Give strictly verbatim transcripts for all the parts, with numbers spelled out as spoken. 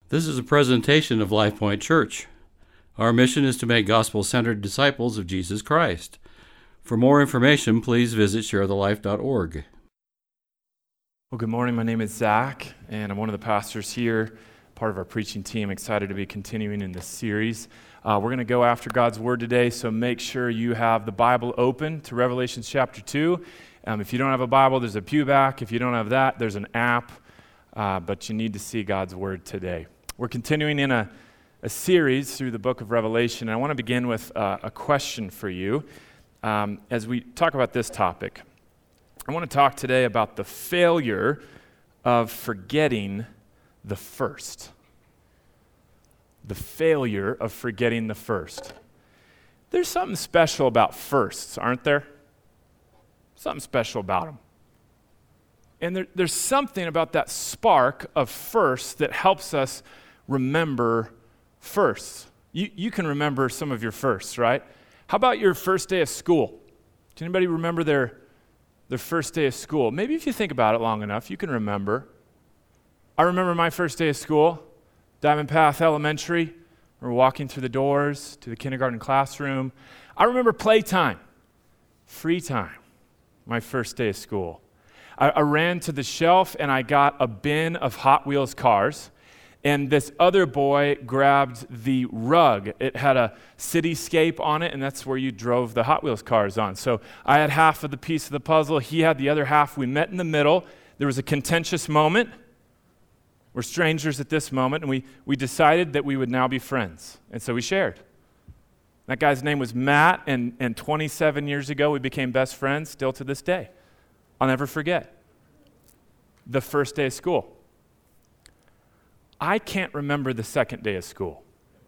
This is a presentation of Life Point Church. Our mission is to make gospel-centered disciples of Jesus Christ. For more information, please visit share the life dot org. Well, good morning. My name is Zach, and I'm one of the pastors here, part of our preaching team. Excited to be continuing in this series. Uh, we're going to go after God's Word today, so make sure you have the Bible open to Revelation chapter two. Um, if you don't have a Bible, there's a pew back. If you don't have that, there's an app, uh, but you need to see God's Word today. We're continuing in a, a series through the book of Revelation, and I want to begin with uh, a question for you um, as we talk about this topic. I want to talk today about the failure of forgetting the first. The failure of forgetting the first. There's something special about firsts, aren't there? Something special about them. And there, there's something about that spark of first that helps us remember firsts. You, you can remember some of your firsts, right? How about your first day of school? Does anybody remember their, their first day of school? Maybe if you think about it long enough, you can remember. I remember my first day of school, Diamond Path Elementary. We were walking through the doors to the kindergarten classroom. I remember playtime, free time, my first day of school. I, I ran to the shelf and I got a bin of Hot Wheels cars. And this other boy grabbed the rug. It had a cityscape on it, and that's where you drove the Hot Wheels cars on. So I had half of the piece of the puzzle. He had the other half. We met in the middle. There was a contentious moment. We're strangers at this moment, and we, we decided that we would now be friends. And so we shared. That guy's name was Matt, and, and twenty-seven years ago, we became best friends, still to this day. I'll never forget. The first day of school. I can't remember the second day of school.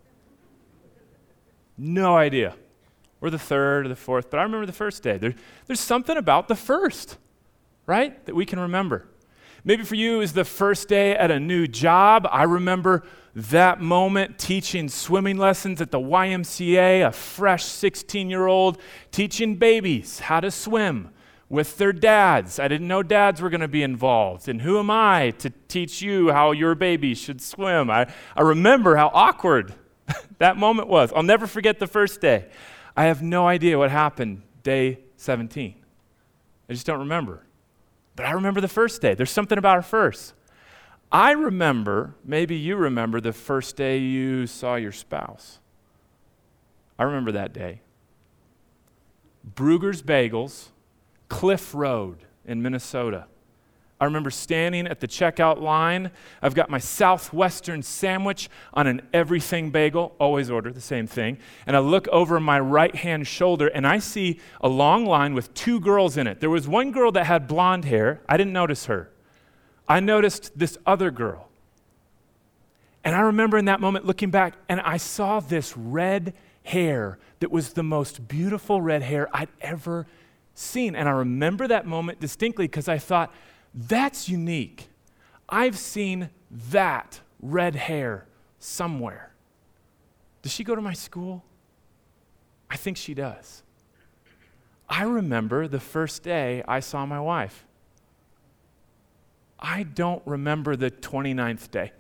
No idea. Or the third or the fourth, but I remember the first day. There, there's something about the first, right, that we can remember. Maybe for you is the first day at a new job. I remember that moment teaching swimming lessons at the Y M C A, a fresh sixteen-year-old teaching babies how to swim with their dads. I didn't know dads were going to be involved. And who am I to teach you how your baby should swim? I, I remember how awkward that moment was. I'll never forget the first day. I have no idea what happened day seventeen. I just don't remember. But I remember the first day. There's something about our first. I remember, maybe you remember, the first day you saw your spouse. I remember that day. Bruegger's Bagels, Cliff Road in Minnesota. I remember standing at the checkout line. I've got my Southwestern sandwich on an everything bagel, always order the same thing. And I look over my right-hand shoulder and I see a long line with two girls in it. There was one girl that had blonde hair. I didn't notice her. I noticed this other girl. And I remember in that moment looking back and I saw this red hair that was the most beautiful red hair I'd ever seen. And I remember that moment distinctly because I thought, that's unique. I've seen that red hair somewhere. Does she go to my school? I think she does. I remember the first day I saw my wife. I don't remember the twenty-ninth day.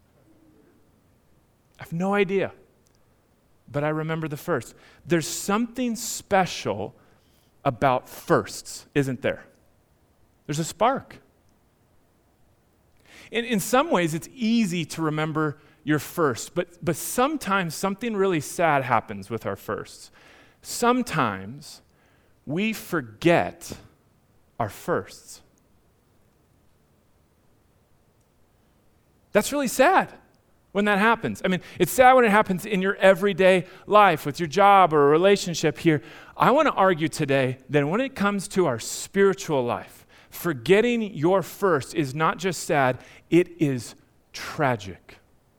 I have no idea. But I remember the first. There's something special about firsts, isn't there? There's a spark. In, in some ways, it's easy to remember your first, but, but sometimes something really sad happens with our firsts. Sometimes we forget our firsts. That's really sad when that happens. I mean, it's sad when it happens in your everyday life with your job or a relationship here. I want to argue today that when it comes to our spiritual life, forgetting your first is not just sad, it is tragic,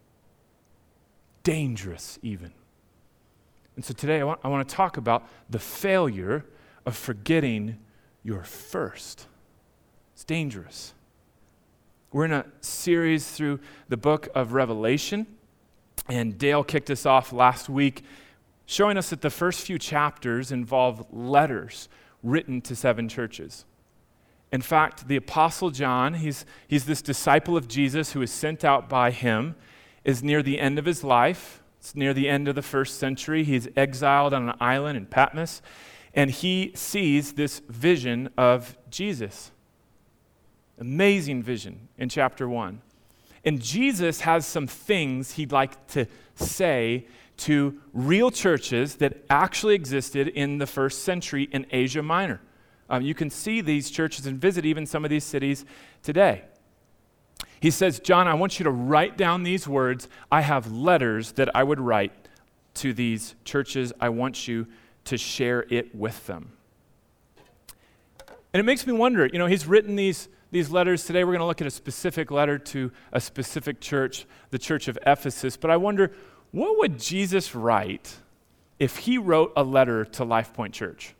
dangerous even. And so today I want, I want to talk about the failure of forgetting your first. It's dangerous. We're in a series through the book of Revelation, and Dale kicked us off last week showing us that the first few chapters involve letters written to seven churches. In fact, the Apostle John, he's, he's this disciple of Jesus who is sent out by him, is near the end of his life. It's near the end of the first century. He's exiled on an island in Patmos, and he sees this vision of Jesus. Amazing vision in chapter one. And Jesus has some things he'd like to say to real churches that actually existed in the first century in Asia Minor. Um, you can see these churches and visit even some of these cities today. He says, John, I want you to write down these words. I have letters that I would write to these churches. I want you to share it with them. And it makes me wonder, you know, he's written these, these letters. Today we're going to look at a specific letter to a specific church, the church of Ephesus. But I wonder, what would Jesus write if he wrote a letter to Life Point Church?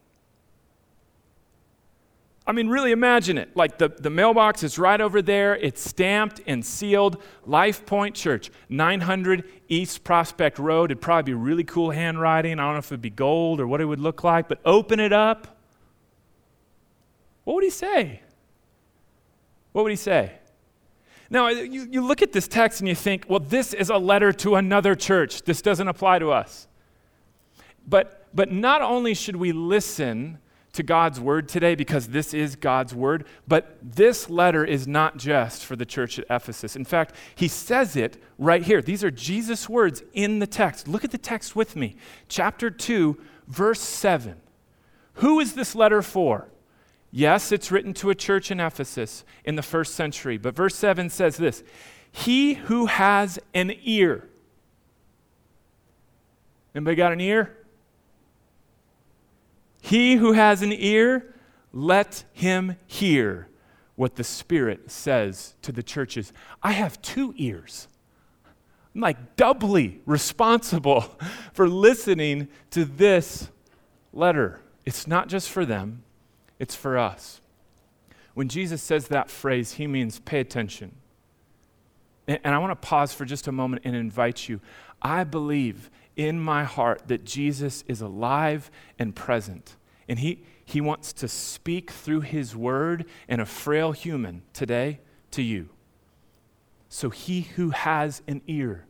I mean, really imagine it. Like the, the mailbox is right over there. It's stamped and sealed. Life Point Church, nine hundred East Prospect Road. It'd probably be really cool handwriting. I don't know if it'd be gold or what it would look like, but open it up. What would he say? What would he say? Now, you, you look at this text and you think, well, this is a letter to another church. This doesn't apply to us. But, but not only should we listen to God's word today because this is God's word, but this letter is not just for the church at Ephesus. In fact, he says it right here. These are Jesus' words in the text. Look at the text with me. Chapter two, verse seven. Who is this letter for? Yes, it's written to a church in Ephesus in the first century, but verse seven says this, he who has an ear. Anybody got an ear? He who has an ear, let him hear what the Spirit says to the churches. I have two ears. I'm like doubly responsible for listening to this letter. It's not just for them, it's for us. When Jesus says that phrase, he means pay attention. And, and I want to pause for just a moment and invite you. I believe in my heart that Jesus is alive and present. And he, he wants to speak through his word and a frail human today to you. So he who has an ear,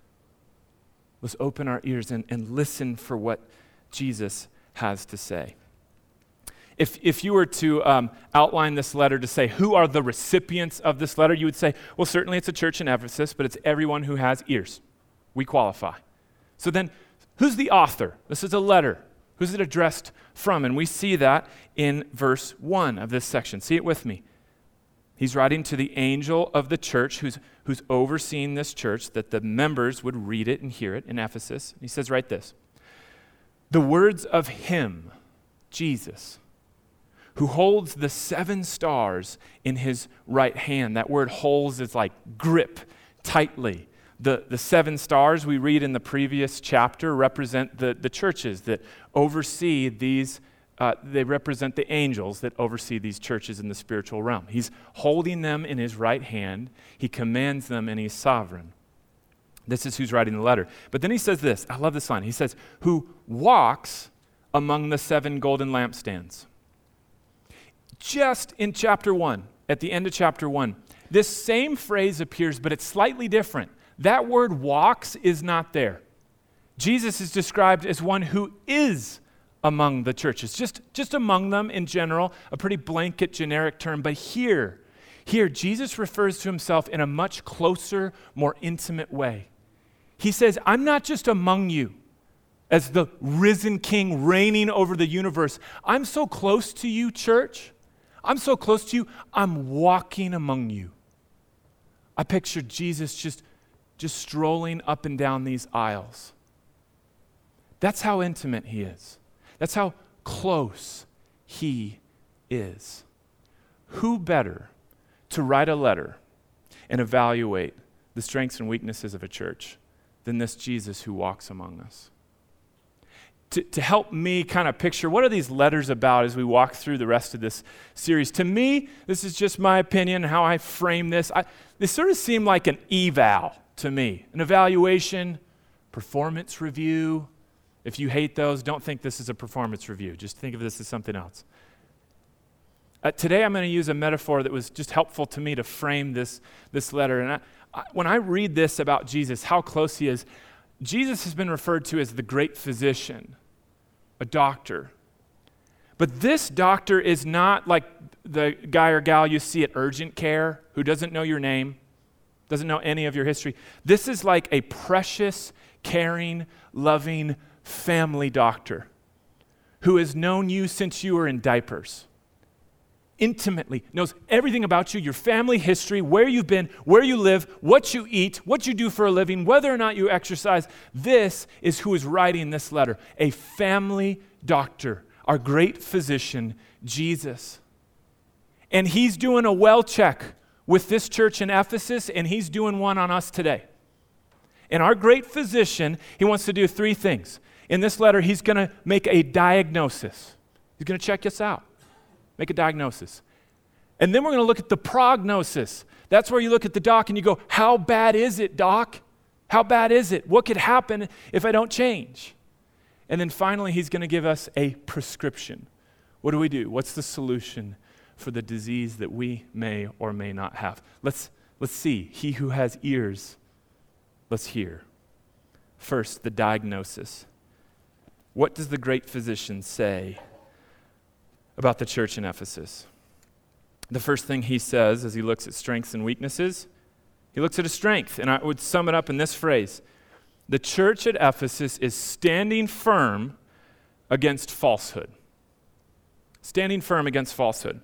let's open our ears and, and listen for what Jesus has to say. If, if you were to um, outline this letter to say, who are the recipients of this letter, you would say, well, certainly it's a church in Ephesus, but it's everyone who has ears. We qualify. So then, who's the author? This is a letter. Who's it addressed from? And we see that in verse one of this section. See it with me. He's writing to the angel of the church who's, who's overseeing this church, that the members would read it and hear it in Ephesus. He says, write this. The words of him, Jesus, who holds the seven stars in his right hand. That word holds is like grip tightly. The, the seven stars we read in the previous chapter represent the, the churches that oversee these, uh, they represent the angels that oversee these churches in the spiritual realm. He's holding them in his right hand. He commands them and he's sovereign. This is who's writing the letter. But then he says this, I love this line. He says, who walks among the seven golden lampstands. Just in chapter one, at the end of chapter one, this same phrase appears, but it's slightly different. That word walks is not there. Jesus is described as one who is among the churches, just, just among them in general, a pretty blanket, generic term. But here, here, Jesus refers to himself in a much closer, more intimate way. He says, I'm not just among you as the risen king reigning over the universe. I'm so close to you, church. I'm so close to you, I'm walking among you. I picture Jesus just just strolling up and down these aisles. That's how intimate he is. That's how close he is. Who better to write a letter and evaluate the strengths and weaknesses of a church than this Jesus who walks among us? To, to help me kind of picture what are these letters about as we walk through the rest of this series. To me, this is just my opinion, how I frame this. I, they sort of seem like an eval to me, an evaluation, performance review. If you hate those, don't think this is a performance review. Just think of this as something else. Uh, today I'm going to use a metaphor that was just helpful to me to frame this, this letter. And I, when I read this about Jesus, how close he is, Jesus has been referred to as the great physician, a doctor. But this doctor is not like the guy or gal you see at urgent care who doesn't know your name, doesn't know any of your history. This is like a precious, caring, loving family doctor who has known you since you were in diapers. Intimately, knows everything about you, your family history, where you've been, where you live, what you eat, what you do for a living, whether or not you exercise. This is who is writing this letter, a family doctor, our great physician, Jesus. And he's doing a well check with this church in Ephesus, and he's doing one on us today. And our great physician, he wants to do three things. In this letter, he's going to make a diagnosis. He's going to check us out. Make a diagnosis. And then we're going to look at the prognosis. That's where you look at the doc and you go, how bad is it, doc? How bad is it? What could happen if I don't change? And then finally, he's going to give us a prescription. What do we do? What's the solution for the disease that we may or may not have? Let's, let's see. He who has ears, let's hear. First, the diagnosis. What does the great physician say about the church in Ephesus? The first thing he says as he looks at strengths and weaknesses, he looks at a strength, and I would sum it up in this phrase. The church at Ephesus is standing firm against falsehood. Standing firm against falsehood.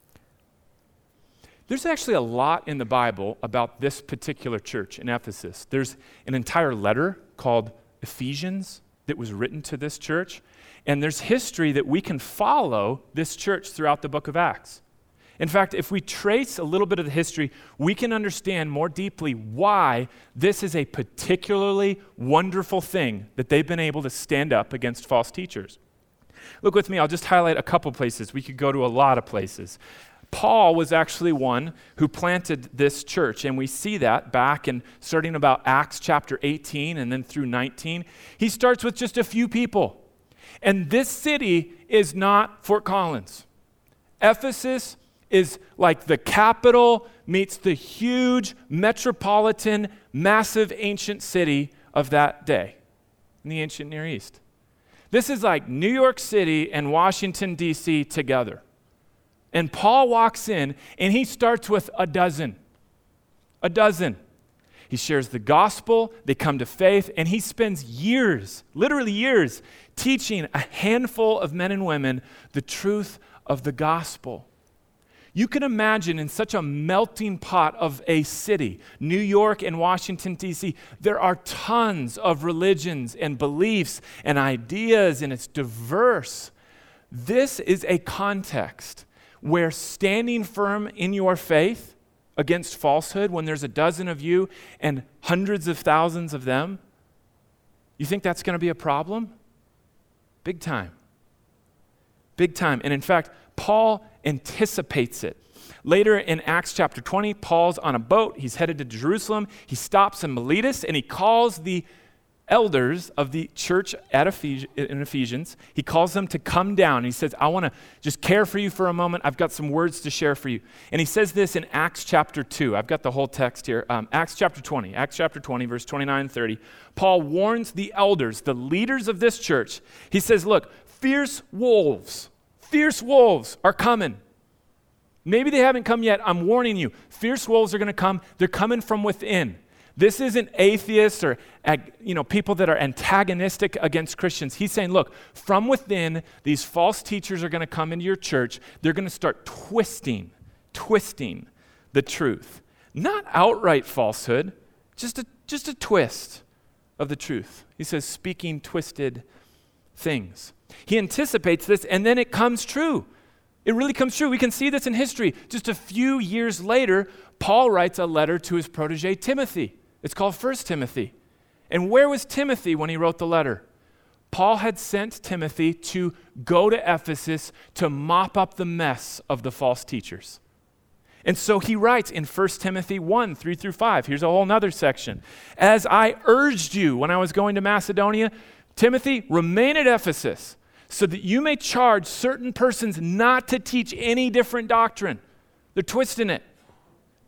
There's actually a lot in the Bible about this particular church in Ephesus. There's an entire letter called Ephesians that was written to this church. And there's history that we can follow this church throughout the book of Acts. In fact, if we trace a little bit of the history, we can understand more deeply why this is a particularly wonderful thing that they've been able to stand up against false teachers. Look with me, I'll just highlight a couple places. We could go to a lot of places. Paul was actually one who planted this church, and we see that back in starting about Acts chapter eighteen and then through nineteen. He starts with just a few people. And this city is not Fort Collins. Ephesus is like the capital meets the huge metropolitan, massive ancient city of that day in the ancient Near East. This is like New York City and Washington, D C together. And Paul walks in and he starts with a dozen. A dozen. He shares the gospel, they come to faith, and he spends years, literally years, teaching a handful of men and women the truth of the gospel. You can imagine in such a melting pot of a city, New York and Washington, D C, there are tons of religions and beliefs and ideas, and it's diverse. This is a context where standing firm in your faith against falsehood, when there's a dozen of you and hundreds of thousands of them, you think that's going to be a problem? Big time. Big time. And in fact, Paul anticipates it. Later in Acts chapter twenty, Paul's on a boat. He's headed to Jerusalem. He stops in Miletus, and he calls the elders of the church at Ephes- in Ephesians. He calls them to come down. He says, I want to just care for you for a moment. I've got some words to share for you. And he says this in Acts chapter two. I've got the whole text here. Um, Acts chapter twenty. Acts chapter twenty, verse twenty-nine and thirty. Paul warns the elders, the leaders of this church. He says, look, fierce wolves, fierce wolves are coming. Maybe they haven't come yet. I'm warning you. Fierce wolves are going to come. They're coming from within. This isn't atheists or you know people that are antagonistic against Christians. He's saying, look, from within, these false teachers are going to come into your church. They're going to start twisting, twisting the truth. Not outright falsehood, just a, just a twist of the truth. He says, speaking twisted things. He anticipates this, and then it comes true. It really comes true. We can see this in history. Just a few years later, Paul writes a letter to his protege, Timothy. It's called First Timothy. And where was Timothy when he wrote the letter? Paul had sent Timothy to go to Ephesus to mop up the mess of the false teachers. And so he writes in First Timothy one, three through five. Here's a whole nother section. As I urged you when I was going to Macedonia, Timothy, remain at Ephesus so that you may charge certain persons not to teach any different doctrine. They're twisting it.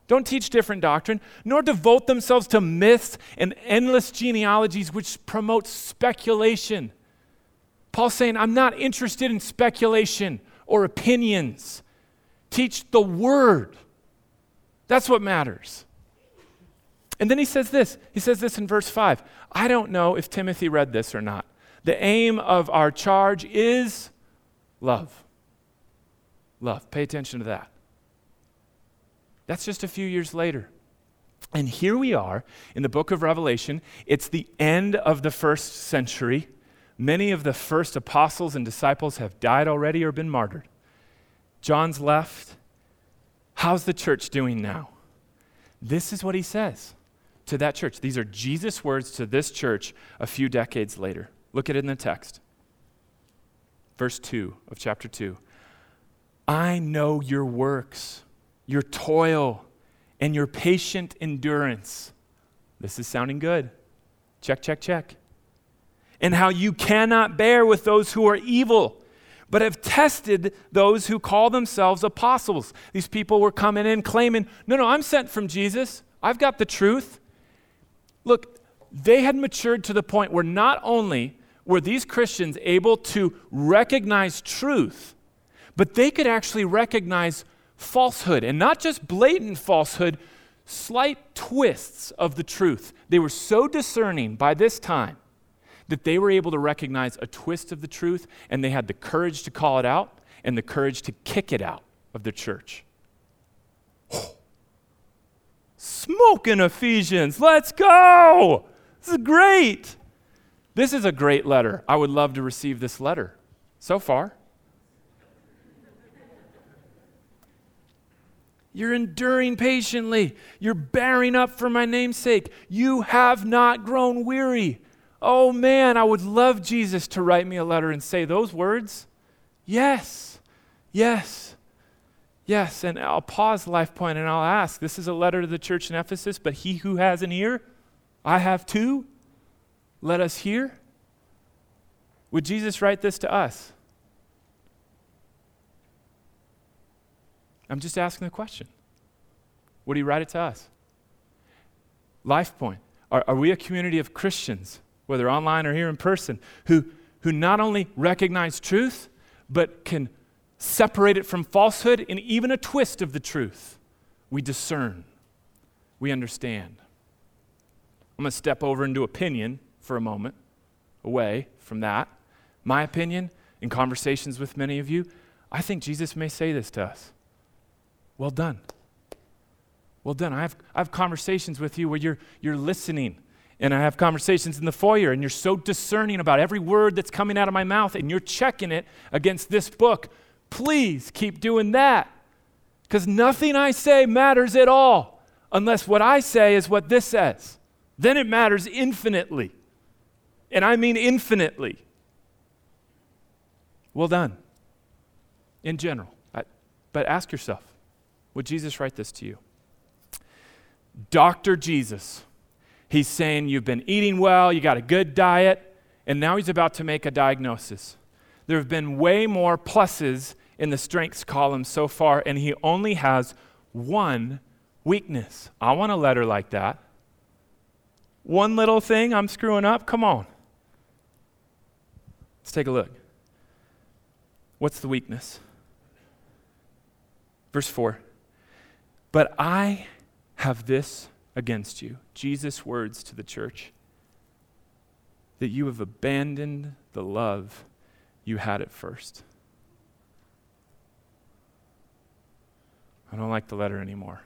Don't teach different doctrine, nor devote themselves to myths and endless genealogies which promote speculation. Paul's saying, I'm not interested in speculation or opinions. Teach the word. That's what matters. And then he says this. He says this in verse five. I don't know if Timothy read this or not. The aim of our charge is love. Love. Pay attention to that. That's just a few years later. And here we are in the book of Revelation. It's the end of the first century. Many of the first apostles and disciples have died already or been martyred. John's left. How's the church doing now? This is what he says to that church. These are Jesus' words to this church a few decades later. Look at it in the text. Verse two of chapter two. I know your works, your toil, and your patient endurance. This is sounding good. Check, check, check. And how you cannot bear with those who are evil, but have tested those who call themselves apostles. These people were coming in claiming, no, no, I'm sent from Jesus. I've got the truth. Look, they had matured to the point where not only were these Christians able to recognize truth, but they could actually recognize falsehood, and not just blatant falsehood, slight twists of the truth. They were so discerning by this time that they were able to recognize a twist of the truth, and they had the courage to call it out and the courage to kick it out of the church. Smoking Ephesians, let's go! This is great. This is a great letter. I would love to receive this letter. So far. You're enduring patiently. You're bearing up for my name's sake. You have not grown weary. Oh man, I would love Jesus to write me a letter and say those words. Yes, yes, yes. And I'll pause Life Point and I'll ask, this is a letter to the church in Ephesus, but he who has an ear, I have too. Let us hear. Would Jesus write this to us? I'm just asking the question. Would he write it to us? Life Point. Are, are we a community of Christians, whether online or here in person, who, who not only recognize truth, but can separate it from falsehood and even a twist of the truth? We discern. We understand. I'm going to step over into opinion for a moment, away from that. My opinion, in conversations with many of you, I think Jesus may say this to us. Well done. Well done. I have, I have conversations with you where you're, you're listening, and I have conversations in the foyer, and you're so discerning about every word that's coming out of my mouth, and you're checking it against this book. Please keep doing that, because nothing I say matters at all unless what I say is what this says. Then it matters infinitely, and I mean infinitely. Well done, in general. I, but ask yourself, would Jesus write this to you? Doctor Jesus. He's saying you've been eating well, you got a good diet, and now he's about to make a diagnosis. There have been way more pluses in the strengths column so far, and he only has one weakness. I want a letter like that. One little thing I'm screwing up? Come on. Let's take a look. What's the weakness? Verse four. But I have this against you, Jesus' words to the church, that you have abandoned the love you had at first. I don't like the letter anymore.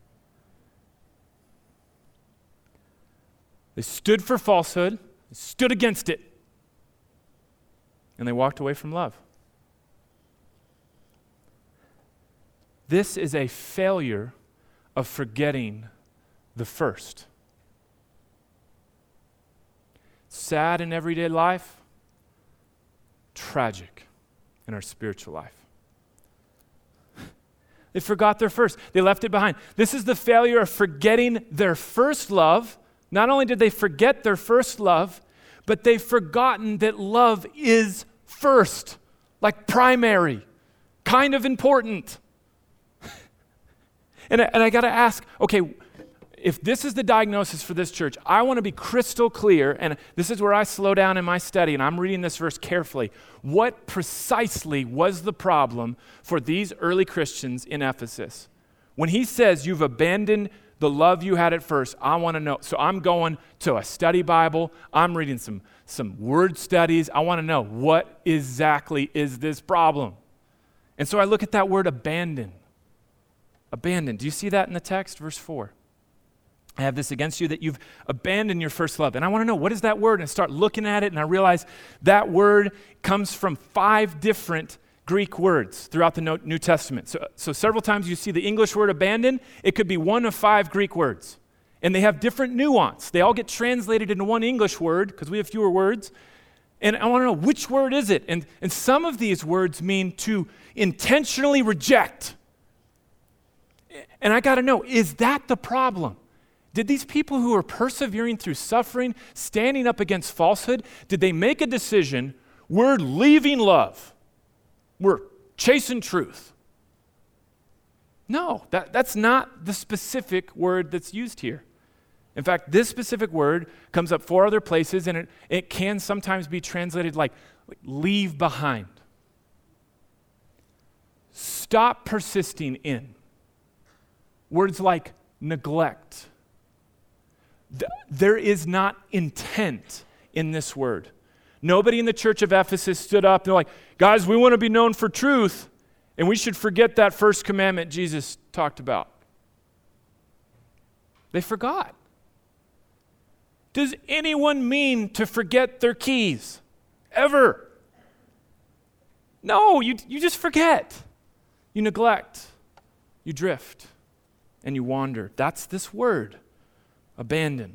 They stood for falsehood, they stood against it, and they walked away from love. This is a failure of forgetting the first. Sad in everyday life, tragic in our spiritual life. They forgot their first. They left it behind. This is the failure of forgetting their first love. Not only did they forget their first love, but they've forgotten that love is first, like primary, kind of important. And, and I got to ask, okay, if this is the diagnosis for this church, I want to be crystal clear, and this is where I slow down in my study, and I'm reading this verse carefully. What precisely was the problem for these early Christians in Ephesus? When he says you've abandoned the love you had at first, I want to know. So I'm going to a study Bible. I'm reading some, some word studies. I want to know, what exactly is this problem? And so I look at that word abandon. Abandon. Do you see that in the text? Verse four. I have this against you that you've abandoned your first love. And I want to know, what is that word? And I start looking at it, and I realize that word comes from five different Greek words throughout the New Testament. So, so several times you see the English word abandon. It could be one of five Greek words. And they have different nuance. They all get translated into one English word because we have fewer words. And I want to know, which word is it? And, and some of these words mean to intentionally reject. And I got to know, is that the problem? Did these people who are persevering through suffering, standing up against falsehood, did they make a decision, we're leaving love? We're chasing truth? No, that, that's not the specific word that's used here. In fact, this specific word comes up four other places, and it, it can sometimes be translated like, like leave behind. Stop persisting in. Words like neglect. There is not intent in this word. Nobody in the church of Ephesus stood up and they're like, guys, we want to be known for truth, and we should forget that first commandment Jesus talked about. They forgot. Does anyone mean to forget their keys? Ever? No, you, you just forget. You neglect. You drift. And you wander. That's this word. Abandon.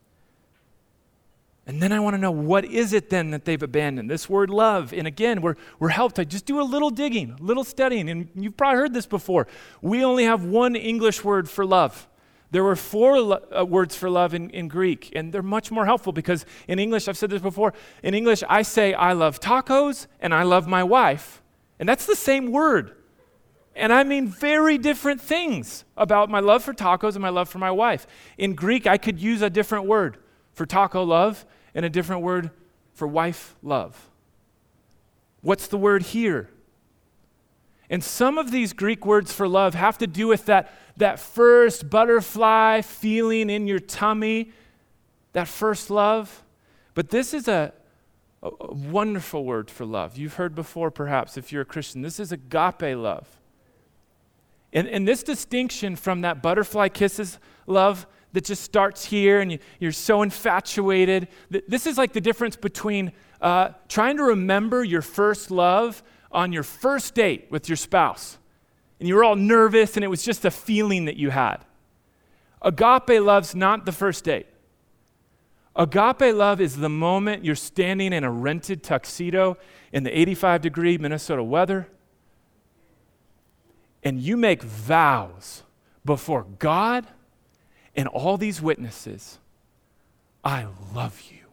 And then I want to know, what is it then that they've abandoned? This word love. And again, we're, we're helped. I just do a little digging, a little studying. And you've probably heard this before. We only have one English word for love. There were four lo- uh, words for love in, in Greek. And they're much more helpful because in English, I've said this before, in English, I say I love tacos and I love my wife. And that's the same word. And I mean very different things about my love for tacos and my love for my wife. In Greek, I could use a different word for taco love and a different word for wife love. What's the word here? And some of these Greek words for love have to do with that, that first butterfly feeling in your tummy, that first love. But this is a, a, a wonderful word for love. You've heard before, perhaps, if you're a Christian. This is agape love. And, and this distinction from that butterfly kisses love that just starts here and you, you're so infatuated, th- this is like the difference between uh, trying to remember your first love on your first date with your spouse. And you were all nervous and it was just a feeling that you had. Agape love's not the first date. Agape love is the moment you're standing in a rented tuxedo in the eighty-five degree Minnesota weather, and you make vows before God and all these witnesses. I love you.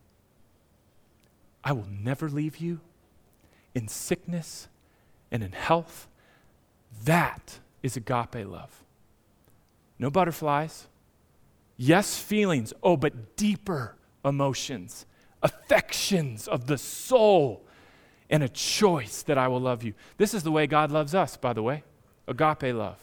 I will never leave you in sickness and in health. That is agape love. No butterflies. Yes, feelings. Oh, but deeper emotions, affections of the soul, and a choice that I will love you. This is the way God loves us, by the way. Agape love.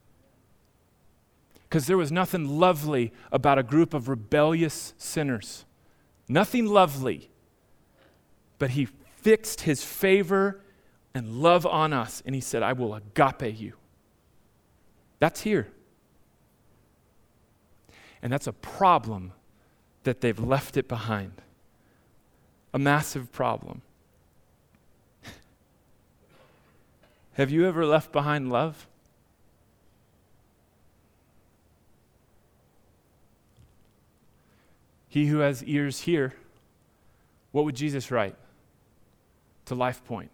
Because there was nothing lovely about a group of rebellious sinners. Nothing lovely. But he fixed his favor and love on us, and he said, I will agape you. That's here. And that's a problem that they've left it behind. A massive problem. Have you ever left behind love? He who has ears hear. What would Jesus write to Life Point?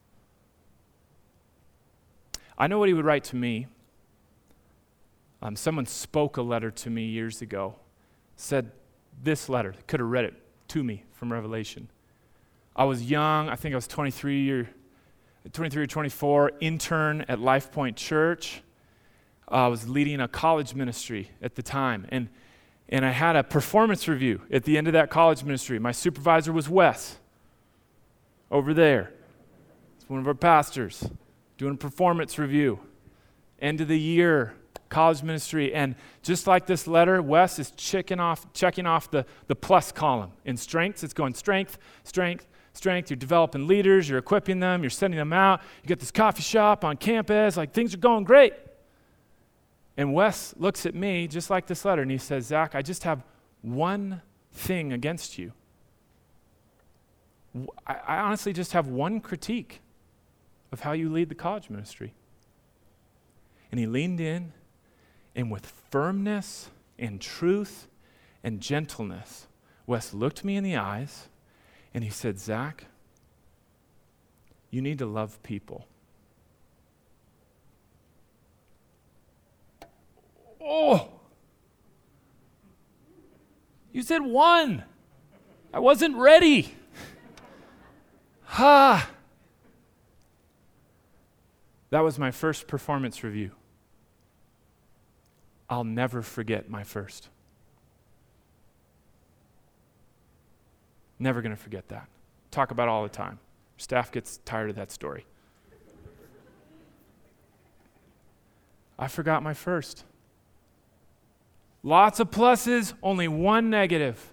I know what he would write to me. Um, someone spoke a letter to me years ago, said this letter, could have read it to me from Revelation. I was young, I think I was twenty-three or twenty-three or twenty-four, intern at Life Point Church. uh, was leading a college ministry at the time, and and I had a performance review at the end of that college ministry. My supervisor was Wes, over there. He's one of our pastors, doing a performance review. End of the year, college ministry, and just like this letter, Wes is checking off, checking off the, the plus column. In strengths, it's going strength, strength, strength. You're developing leaders, you're equipping them, you're sending them out. You get this coffee shop on campus, like things are going great. And Wes looks at me just like this letter, and he says, Zach, I just have one thing against you. I, I honestly just have one critique of how you lead the college ministry. And he leaned in, and with firmness and truth and gentleness, Wes looked me in the eyes, and he said, Zach, you need to love people. Oh, you said one. I wasn't ready. Ha. That was my first performance review. I'll never forget my first. Never going to forget that. Talk about it all the time. Staff gets tired of that story. I forgot my first. Lots of pluses, only one negative.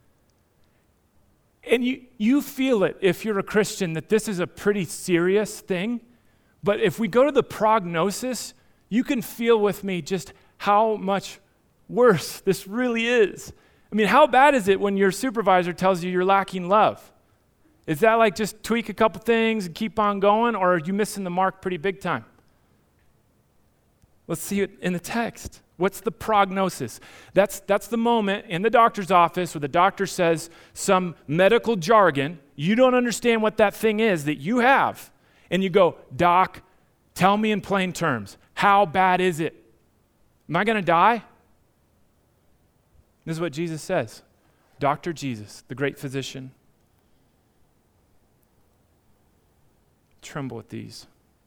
And you, you feel it if you're a Christian that this is a pretty serious thing. But if we go to the prognosis, you can feel with me just how much worse this really is. I mean, how bad is it when your supervisor tells you you're lacking love? Is that like just tweak a couple things and keep on going, or are you missing the mark pretty big time? Let's see it in the text. What's the prognosis? That's, that's the moment in the doctor's office where the doctor says some medical jargon. You don't understand what that thing is that you have. And you go, Doc, tell me in plain terms, how bad is it? Am I going to die? This is what Jesus says. Doctor Jesus, the great physician. Tremble at these.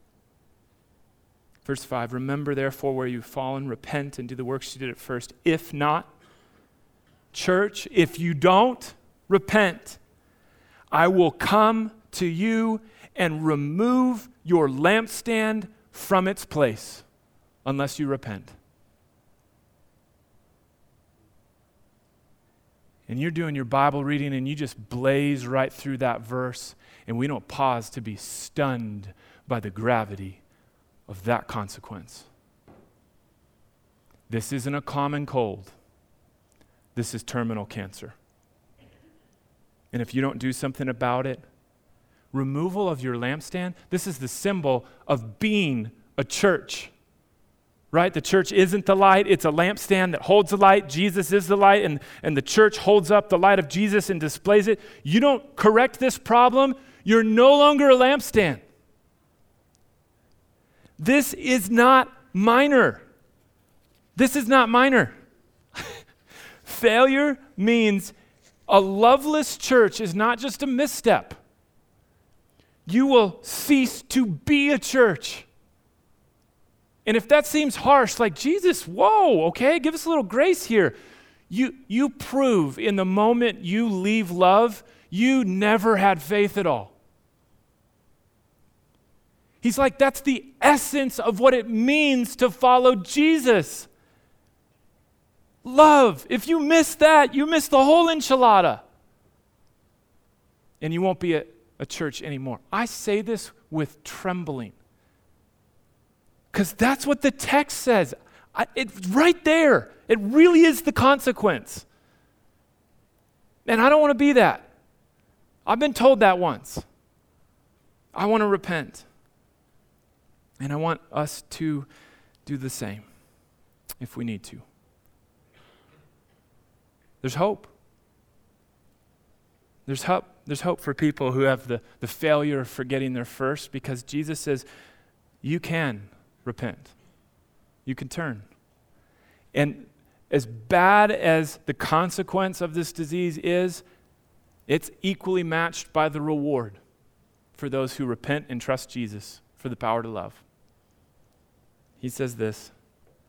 Verse five, remember therefore where you've fallen, repent and do the works you did at first. If not, church, if you don't repent, I will come to you and remove your lampstand from its place unless you repent. And you're doing your Bible reading and you just blaze right through that verse, and we don't pause to be stunned by the gravity of that consequence. This isn't a common cold. This is terminal cancer. And if you don't do something about it, removal of your lampstand, this is the symbol of being a church. Right? The church isn't the light. It's a lampstand that holds the light. Jesus is the light, and, and the church holds up the light of Jesus and displays it. You don't correct this problem, you're no longer a lampstand. This is not minor. This is not minor. Failure means a loveless church is not just a misstep. You will cease to be a church. And if that seems harsh, like, Jesus, whoa, okay, give us a little grace here. You, you prove in the moment you leave love, you never had faith at all. He's like, that's the essence of what it means to follow Jesus. Love. If you miss that, you miss the whole enchilada. And you won't be a, a church anymore. I say this with trembling. Because that's what the text says. I, it's right there. It really is the consequence. And I don't want to be that. I've been told that once. I want to repent. And I want us to do the same if we need to. There's hope. There's hope. There's hope for people who have the, the failure of forgetting their first, because Jesus says, you can repent. You can turn. And as bad as the consequence of this disease is, it's equally matched by the reward for those who repent and trust Jesus for the power to love. He says this,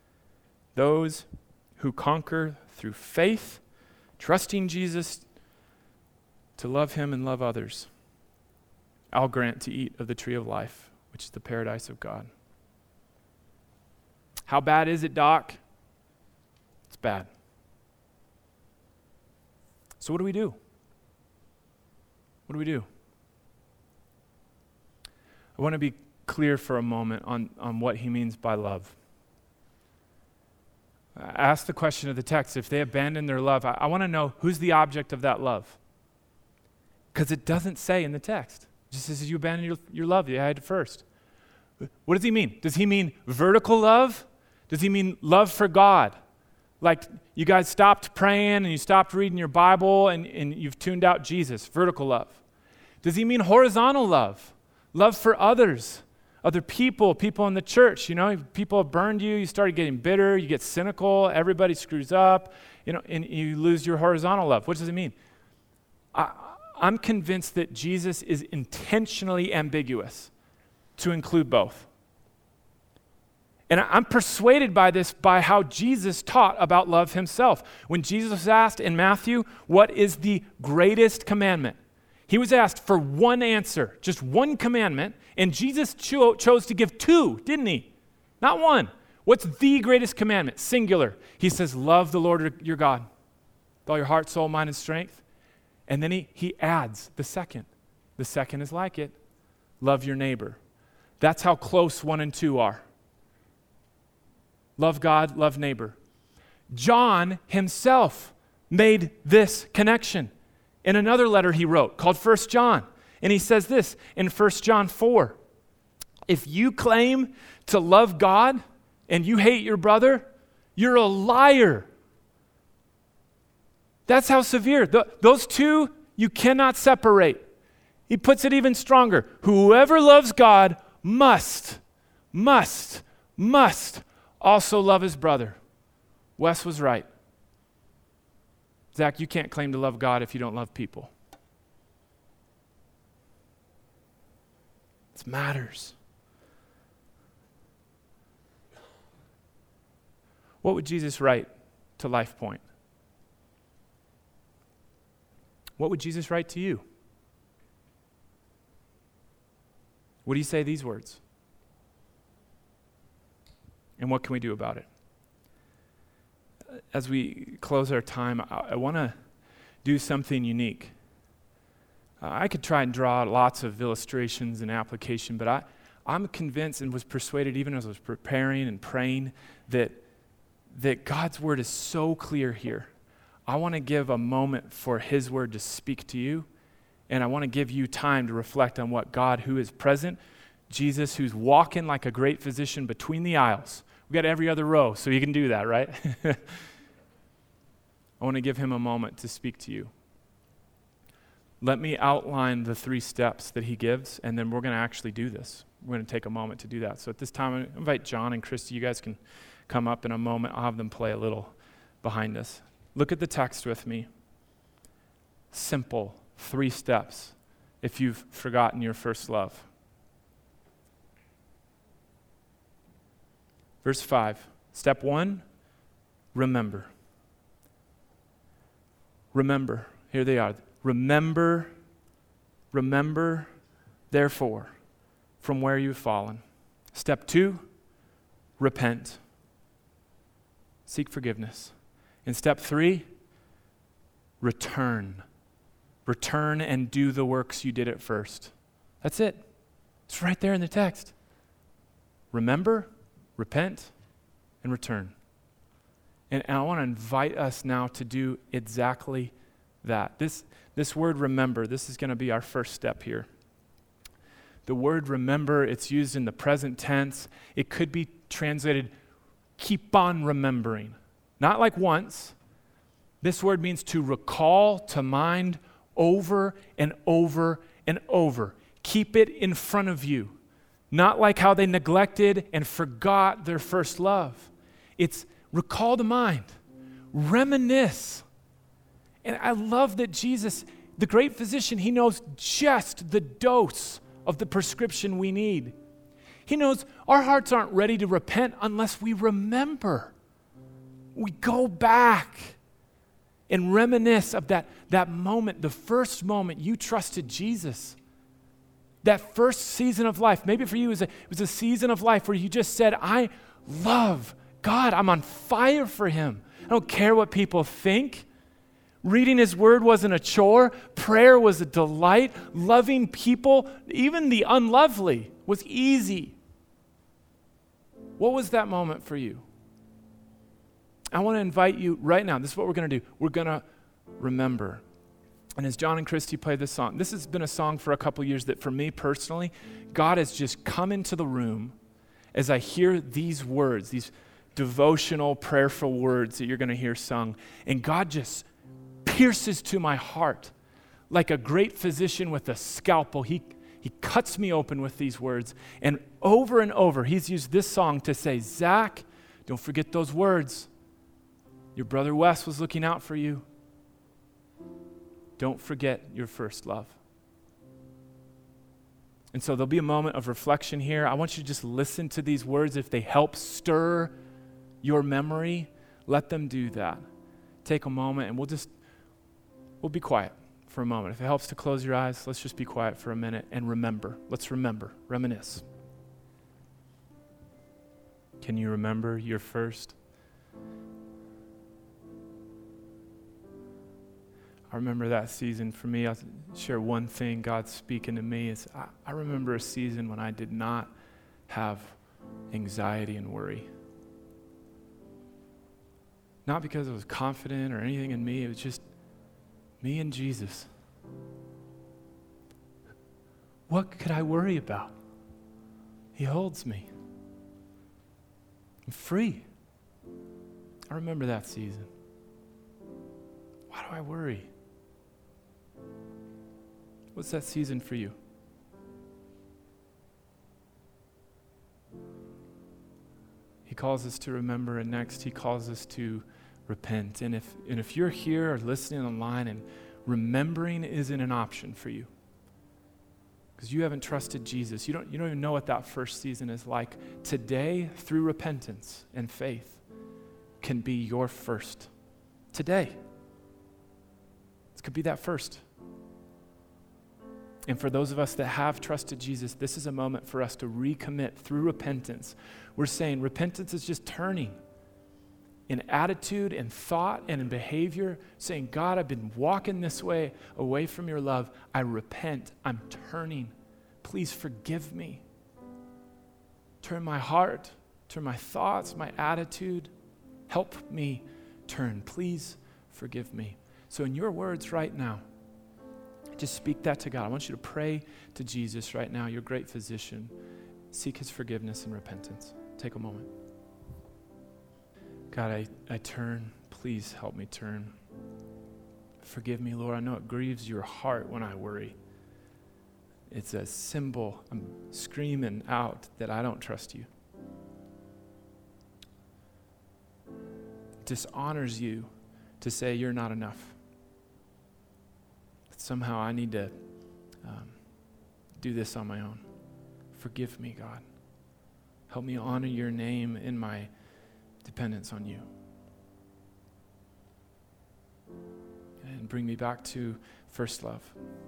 those who conquer through faith, trusting Jesus to love him and love others, I'll grant to eat of the tree of life, which is the paradise of God. How bad is it, Doc? It's bad. So what do we do? What do we do? I want to be clear for a moment on, on what he means by love. Ask the question of the text. If they abandon their love, I, I want to know who's the object of that love. Because it doesn't say in the text. It just says you abandon your, your love. You had it first. What does he mean? Does he mean vertical love? Does he mean love for God? Like you guys stopped praying and you stopped reading your Bible and, and you've tuned out Jesus, vertical love. Does he mean horizontal love? Love for others, other people, people in the church. You know, people have burned you, you started getting bitter, you get cynical, everybody screws up, you know, and you lose your horizontal love. What does it mean? I, I'm convinced that Jesus is intentionally ambiguous to include both. And I'm persuaded by this by how Jesus taught about love himself. When Jesus was asked in Matthew, what is the greatest commandment? He was asked for one answer, just one commandment, and Jesus cho- chose to give two, didn't he? Not one. What's the greatest commandment? Singular. He says, love the Lord your God with all your heart, soul, mind, and strength. And then he, he adds the second. The second is like it. Love your neighbor. That's how close one and two are. Love God, love neighbor. John himself made this connection in another letter he wrote called First John. And he says this in First John four. If you claim to love God and you hate your brother, you're a liar. That's how severe. The, those two you cannot separate. He puts it even stronger. Whoever loves God must, must, must also love his brother. Wes was right. Zach, you can't claim to love God if you don't love people. It matters. What would Jesus write to Life Point? What would Jesus write to you? Would he say these words? And what can we do about it? As we close our time, I, I want to do something unique. Uh, I could try and draw lots of illustrations and application, but I, I'm convinced and was persuaded even as I was preparing and praying that, that God's word is so clear here. I want to give a moment for his word to speak to you, and I want to give you time to reflect on what God, who is present, Jesus, who's walking like a great physician between the aisles. We got every other row, so you can do that, right? I want to give him a moment to speak to you. Let me outline the three steps that he gives, and then we're going to actually do this. We're going to take a moment to do that. So at this time, I invite John and Christy. You guys can come up in a moment. I'll have them play a little behind us. Look at the text with me. Simple, three steps if you've forgotten your first love. Verse five, step one, remember. Remember, here they are. Remember, remember, therefore, from where you've fallen. Step two, repent. Seek forgiveness. And step three, return. Return and do the works you did at first. That's it. It's right there in the text. Remember, repent, and return. And, and I want to invite us now to do exactly that. This, this word remember, this is going to be our first step here. The word remember, it's used in the present tense. It could be translated keep on remembering. Not like once. This word means to recall to mind over and over and over. Keep it in front of you. Not like how they neglected and forgot their first love. It's recall to mind. Reminisce. And I love that Jesus, the great physician, he knows just the dose of the prescription we need. He knows our hearts aren't ready to repent unless we remember. we go back and reminisce of that, that moment, the first moment you trusted Jesus. That first season of life. Maybe for you it was, a, it was a season of life where you just said, I love God. I'm on fire for him. I don't care what people think. Reading his word wasn't a chore. Prayer was a delight. Loving people, even the unlovely, was easy. What was that moment for you? I want to invite you right now. This is what we're going to do. We're going to remember. And as John and Christy play this song, this has been a song for a couple years that for me personally, God has just come into the room as I hear these words, these devotional, prayerful words that you're going to hear sung. And God just pierces to my heart like a great physician with a scalpel. He, he cuts me open with these words. And over and over, he's used this song to say, Zach, don't forget those words. Your brother Wes was looking out for you. Don't forget your first love. And so there'll be a moment of reflection here. I want you to just listen to these words. If they help stir your memory, let them do that. Take a moment and we'll just, we'll be quiet for a moment. If it helps to close your eyes, let's just be quiet for a minute and remember. Let's remember, reminisce. Can you remember your first? I remember that season for me. I'll share one thing God's speaking to me. Is I, I remember a season when I did not have anxiety and worry. Not because I was confident or anything in me. It was just me and Jesus. What could I worry about? He holds me. I'm free. I remember that season. Why do I worry? What's that season for you? He calls us to remember, and next he calls us to repent. And if and if you're here or listening online and remembering isn't an option for you, because you haven't trusted Jesus, you don't you don't even know what that first season is like. Today, through repentance and faith, can be your first. Today. This could be that first. And for those of us that have trusted Jesus, this is a moment for us to recommit through repentance. We're saying repentance is just turning in attitude and thought and in behavior, saying, God, I've been walking this way away from your love. I repent. I'm turning. Please forgive me. Turn my heart, turn my thoughts, my attitude. Help me turn. Please forgive me. So in your words right now, just speak that to God. I want you to pray to Jesus right now, your great physician. Seek his forgiveness and repentance. Take a moment. God, I, I turn. Please help me turn. Forgive me, Lord. I know it grieves your heart when I worry. It's a symbol. I'm screaming out that I don't trust you. It dishonors you to say you're not enough. Somehow I need to um, do this on my own. Forgive me, God. Help me honor your name in my dependence on you. And bring me back to first love.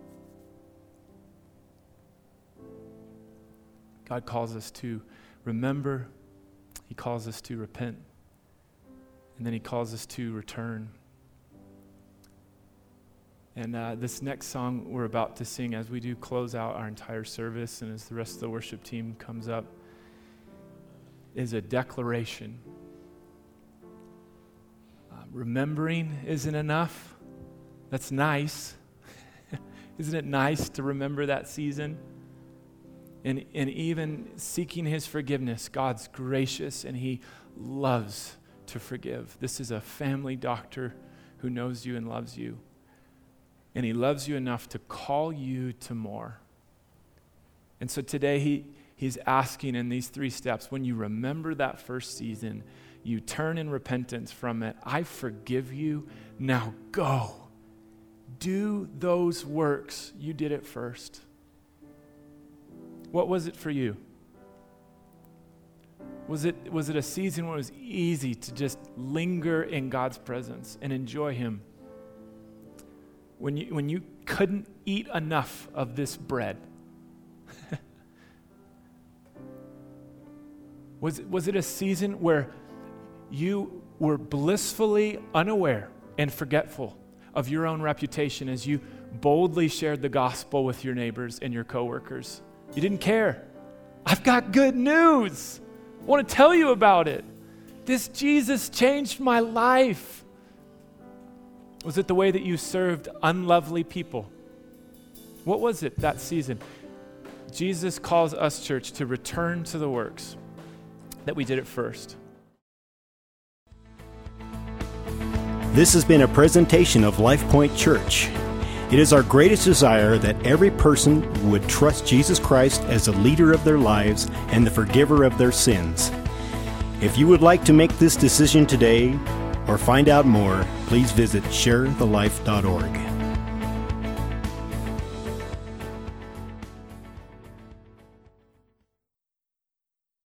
God calls us to remember. He calls us to repent. And then he calls us to return. And uh, this next song we're about to sing as we do close out our entire service and as the rest of the worship team comes up is a declaration. Uh, remembering isn't enough. That's nice. Isn't it nice to remember that season? And, and even seeking his forgiveness, God's gracious and he loves to forgive. This is a family doctor who knows you and loves you. And he loves you enough to call you to more. And so today he, he's asking in these three steps, when you remember that first season, you turn in repentance from it. I forgive you. Now go. Do those works. You did it first. What was it for you? Was it, was it a season when it was easy to just linger in God's presence and enjoy him? When you, when you couldn't eat enough of this bread? was, it, was it a season where you were blissfully unaware and forgetful of your own reputation as you boldly shared the gospel with your neighbors and your coworkers? You didn't care. I've got good news. I want to tell you about it. This Jesus changed my life. Was it the way that you served unlovely people? What was it that season? Jesus calls us, church, to return to the works that we did at first. This has been a presentation of LifePoint Church. It is our greatest desire that every person would trust Jesus Christ as the leader of their lives and the forgiver of their sins. If you would like to make this decision today or find out more, please visit share the life dot org.